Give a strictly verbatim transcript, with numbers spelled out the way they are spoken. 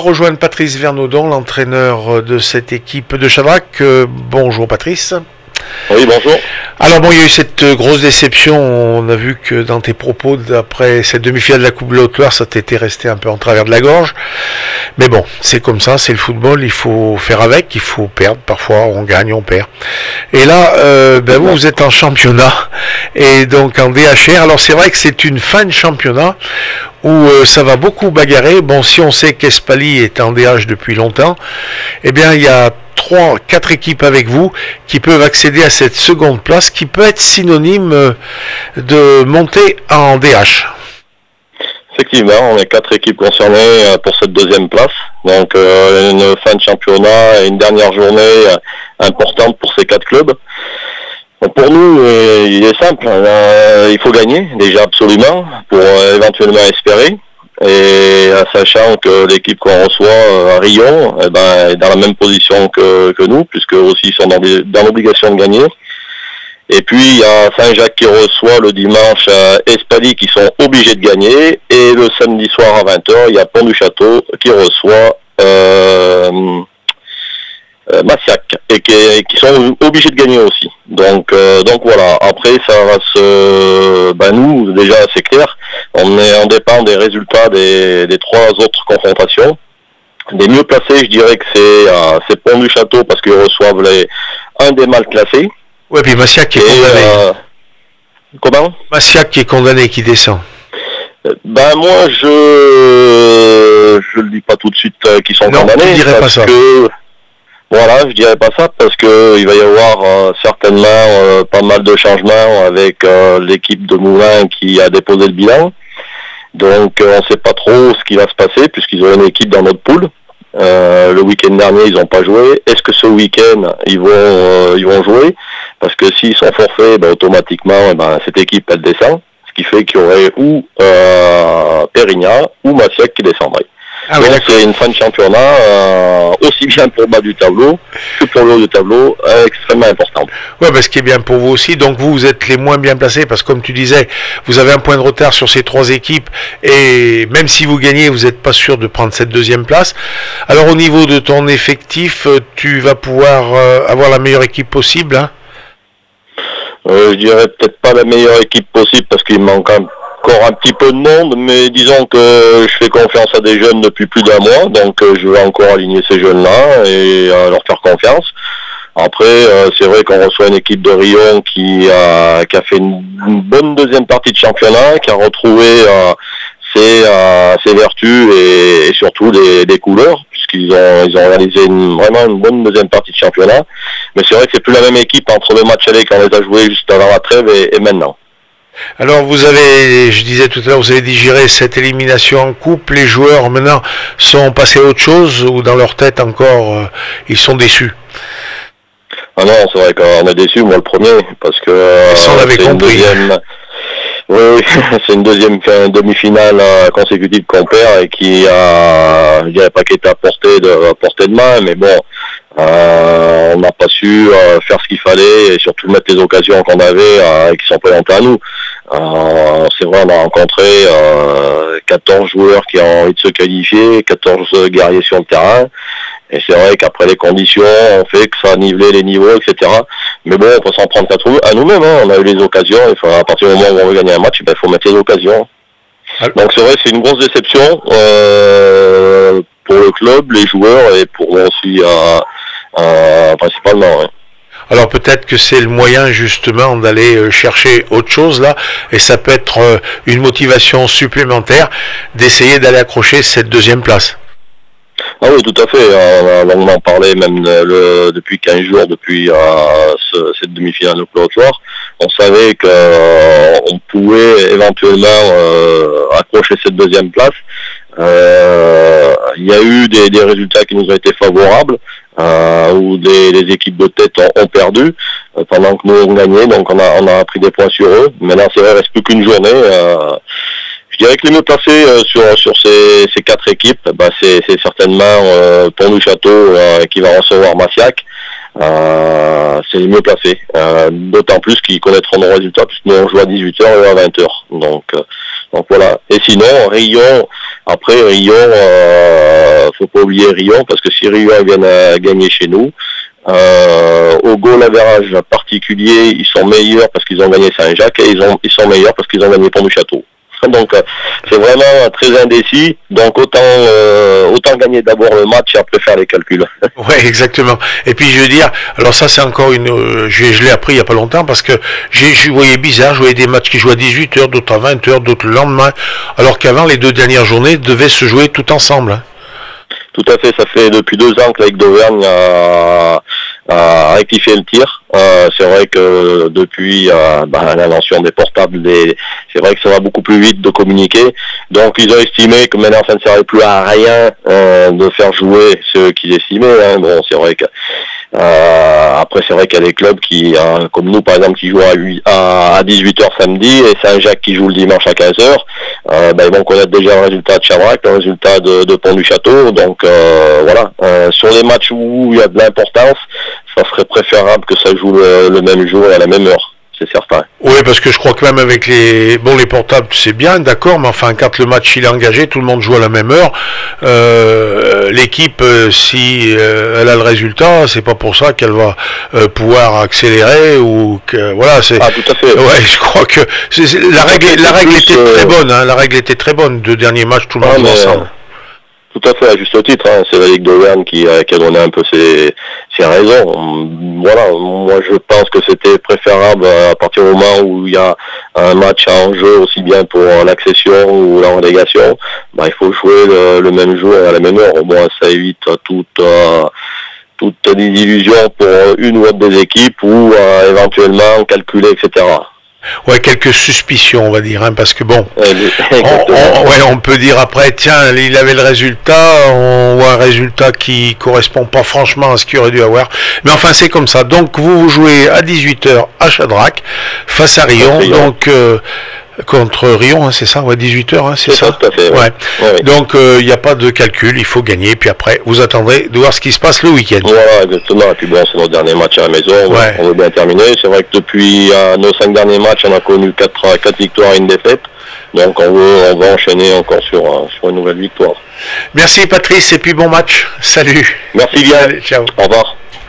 Rejoindre Patrice Vernaudon, l'entraîneur de cette équipe de Chabrac. Euh, bonjour Patrice. Oui, bonjour. Alors bon, il y a eu cette grosse déception. On a vu que dans tes propos, d'après cette demi-finale de la Coupe de la Haute-Loire, ça t'était resté un peu en travers de la gorge. Mais bon, c'est comme ça, c'est le football, il faut faire avec, il faut perdre. Parfois, on gagne, on perd. Et là, euh, ben vous, vous êtes en championnat, et donc en D H R. Alors c'est vrai que c'est une fin de championnat où euh, ça va beaucoup bagarrer. Bon, si on sait qu'Espali est en D H depuis longtemps, eh bien il y a trois, quatre équipes avec vous qui peuvent accéder à cette seconde place qui peut être synonyme de montée en D H. Effectivement, on est quatre équipes concernées pour cette deuxième place. Donc euh, une fin de championnat et une dernière journée euh, importante pour ces quatre clubs. Donc, pour nous, euh, il est simple, euh, il faut gagner déjà absolument pour euh, éventuellement espérer. Et euh, sachant que l'équipe qu'on reçoit euh, à Rion eh ben, est dans la même position que, que nous, puisque aussi ils sont dans, des, dans l'obligation de gagner. Et puis il y a Saint-Jacques qui reçoit le dimanche euh, Espali qui sont obligés de gagner. Et le samedi soir à vingt heures, il y a Pont-du-Château qui reçoit euh, euh, Massiac et qui, qui sont obligés de gagner aussi. Donc, euh, donc voilà, après ça va se... Ben nous, déjà c'est clair, on, est, on dépend des résultats des, des trois autres confrontations. Des mieux placés, je dirais que c'est, euh, c'est Pont-du-Château parce qu'ils reçoivent les, un des mal classés. Ouais, puis Massiac qui est et, condamné. Euh, comment Massiac qui est condamné, qui descend. Ben moi, je je le dis pas tout de suite euh, qu'ils sont non, condamnés. Je dirais parce pas ça. Que, voilà, je dirais pas ça parce que il va y avoir euh, certainement euh, pas mal de changements avec euh, l'équipe de Moulins qui a déposé le bilan. Donc euh, on sait pas trop ce qui va se passer puisqu'ils ont une équipe dans notre poule. Euh, le week-end dernier ils n'ont pas joué. Est-ce que ce week-end ils vont euh, ils vont jouer? Parce que s'ils sont forfaits, ben, automatiquement ben, cette équipe elle descend. Ce qui fait qu'il y aurait ou euh, Pérignan ou Massiac qui descendrait. Ah oui, donc c'est une fin de championnat euh, aussi bien pour le bas du tableau que pour le haut du tableau, euh, extrêmement importante. Oui, parce qu'il est bien pour vous aussi. Donc vous, vous êtes les moins bien placés parce que comme tu disais, vous avez un point de retard sur ces trois équipes et même si vous gagnez, vous n'êtes pas sûr de prendre cette deuxième place. Alors au niveau de ton effectif, tu vas pouvoir euh, avoir la meilleure équipe possible, hein? Euh, je dirais peut-être pas la meilleure équipe possible parce qu'il manque encore un petit peu de monde, mais disons que je fais confiance à des jeunes depuis plus d'un mois, donc euh, je vais encore aligner ces jeunes-là et euh, leur faire confiance. Après, euh, c'est vrai qu'on reçoit une équipe de Rion qui a, qui a fait une, une bonne deuxième partie de championnat, qui a retrouvé euh, ses, euh, ses vertus et, et surtout des, des couleurs, puisqu'ils ont, ils ont réalisé une, vraiment une bonne deuxième partie de championnat. Mais c'est vrai que c'est plus la même équipe entre le match aller qu'on les a joués juste avant la trêve et, et maintenant. Alors vous avez, je disais tout à l'heure, vous avez digéré cette élimination en coupe. Les joueurs maintenant sont passés à autre chose ou dans leur tête encore, euh, ils sont déçus? Ah non, c'est vrai qu'on est déçus, moi le premier, parce que euh, ça, on l'avait c'est compris. Une deuxième... Oui, c'est une deuxième demi-finale consécutive qu'on perd et qui a, je dirais pas qu'elle était à portée de, à portée de main, mais bon, euh, on n'a pas su euh, faire ce qu'il fallait et surtout mettre les occasions qu'on avait euh, et qui sont présentées à nous. Euh, c'est vrai, on a rencontré euh, quatorze joueurs qui ont envie de se qualifier, quatorze guerriers sur le terrain. Et c'est vrai qu'après les conditions, on fait que ça a nivelé les niveaux, et cetera. Mais bon, on peut s'en prendre à nous-mêmes. Hein. On a eu les occasions. Il faut, à partir du moment où on veut gagner un match, il ben, faut mettre les occasions. Alors. Donc c'est vrai, c'est une grosse déception euh, pour le club, les joueurs et pour moi aussi euh, euh, principalement. Ouais. Alors peut-être que c'est le moyen justement d'aller chercher autre chose là, et ça peut être une motivation supplémentaire d'essayer d'aller accrocher cette deuxième place. Ah oui, tout à fait. On a longuement parlé même le, depuis quinze jours, depuis euh, ce, cette demi-finale de Haute-Loire. On savait qu'on euh, pouvait éventuellement euh, accrocher cette deuxième place. Euh, il y a eu des, des résultats qui nous ont été favorables, euh, où des, des équipes de tête ont, ont perdu euh, pendant que nous on gagnait. Donc on a, on a pris des points sur eux. Maintenant, c'est vrai, il reste plus qu'une journée. Euh, Je dirais que les mieux placés euh, sur sur ces, ces quatre équipes, bah, c'est, c'est certainement euh, Pont-du-Château euh, qui va recevoir Massiac. Euh, c'est les mieux placés. Euh, d'autant plus qu'ils connaîtront nos résultats puisque nous on joue à dix-huit heures et à vingt heures. Donc, euh, donc voilà. Et sinon, Rion, Après, Rion, euh, faut pas oublier Rion, parce que si Rion vient à gagner chez nous, euh, au goal average particulier, ils sont meilleurs parce qu'ils ont gagné Saint-Jacques, et ils, ont, ils sont meilleurs parce qu'ils ont gagné Pont-du-Château. Donc euh, c'est vraiment très indécis, donc autant euh, autant gagner d'abord le match et après faire les calculs. Ouais, exactement. Et puis je veux dire, alors ça c'est encore une, euh, je, je l'ai appris il y a pas longtemps parce que j'ai, je voyais bizarre, je voyais des matchs qui jouaient à dix-huit heures, d'autres à vingt heures, d'autres le lendemain, alors qu'avant les deux dernières journées devaient se jouer tout ensemble. Hein. Tout à fait, ça fait depuis deux ans que la Ligue d'Auvergne a, a rectifié le tir. Euh, c'est vrai que depuis euh, bah, l'invention des portables, des, c'est vrai que ça va beaucoup plus vite de communiquer. Donc ils ont estimé que maintenant ça ne servait plus à rien euh, de faire jouer ceux qu'ils estimaient. Hein. Bon, c'est vrai que euh, après c'est vrai qu'il y a des clubs qui, euh, comme nous par exemple, qui jouent à, huit, à, à dix-huit heures samedi et Saint-Jacques qui joue le dimanche à quinze heures. Euh, ben, ils vont connaître déjà le résultat de Chabrac, le résultat de, de Pont-du-Château. Donc euh, voilà, euh, sur les matchs où il y a de l'importance, ça serait préférable que ça joue le, le même jour et à la même heure, c'est certain. Oui, parce que je crois que même avec les bon les portables c'est bien, d'accord, mais enfin quand le match il est engagé, tout le monde joue à la même heure. Euh, l'équipe, euh, si euh, elle a le résultat, c'est pas pour ça qu'elle va euh, pouvoir accélérer ou que voilà. C'est, ah, tout à fait. Ouais, je crois que c'est, c'est, la règle, la règle était euh... très bonne. Hein, la règle était très bonne. Deux derniers matchs, tout le monde ah, joue ensemble. Tout à fait, à juste titre, hein. C'est la Ligue d'Auvergne qui, euh, qui a donné un peu ses, ses raisons. Voilà, moi je pense que c'était préférable à partir du moment où il y a un match en jeu, aussi bien pour l'accession ou la relégation, bah, il faut jouer le, le même jour et à la même heure. Au moins ça évite toute, euh, toute illusion pour une ou autre des équipes ou euh, éventuellement calculer, et cetera. Ouais, quelques suspicions, on va dire, hein, parce que bon, on, on, ouais, on peut dire après, tiens, il avait le résultat, on voit un résultat qui correspond pas franchement à ce qu'il aurait dû avoir, mais enfin c'est comme ça. Donc vous vous jouez à dix-huit heures à Chadrac face à Rion, donc euh, contre Rion, hein, c'est ça, ouais, dix-huit heures, hein, c'est, c'est ça. Tout à fait, ouais. Ouais. Ouais. Donc il euh, n'y a pas de calcul, il faut gagner, puis après vous attendrez de voir ce qui se passe le week-end. Voilà, exactement. Et puis bon, c'est notre dernier match à la maison, ouais. On veut bien terminer. C'est vrai que depuis euh, nos cinq derniers matchs, on a connu quatre, quatre victoires et une défaite. Donc on, veut, on va enchaîner encore sur, euh, sur une nouvelle victoire. Merci Patrice, et puis bon match. Salut. Merci bien. Allez, ciao. Au revoir.